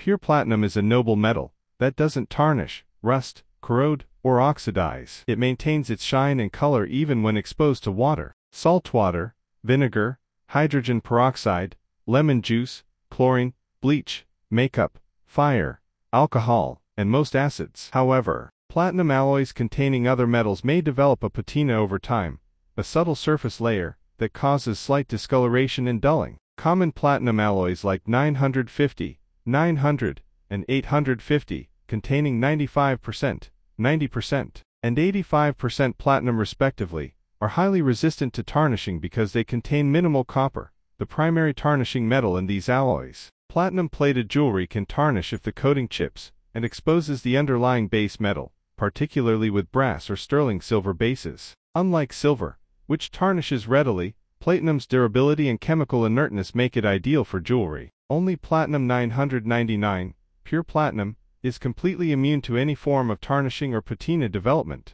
Pure platinum is a noble metal that doesn't tarnish, rust, corrode, or oxidize. It maintains its shine and color even when exposed to water, salt water, vinegar, hydrogen peroxide, lemon juice, chlorine, bleach, makeup, fire, alcohol, and most acids. However, platinum alloys containing other metals may develop a patina over time, a subtle surface layer that causes slight discoloration and dulling. Common platinum alloys like 950, 900, and 850, containing 95%, 90%, and 85% platinum respectively, are highly resistant to tarnishing because they contain minimal copper, the primary tarnishing metal in these alloys. Platinum-plated jewelry can tarnish if the coating chips and exposes the underlying base metal, particularly with brass or sterling silver bases. Unlike silver, which tarnishes readily, platinum's durability and chemical inertness make it ideal for jewelry. Only platinum 999, pure platinum, is completely immune to any form of tarnishing or patina development.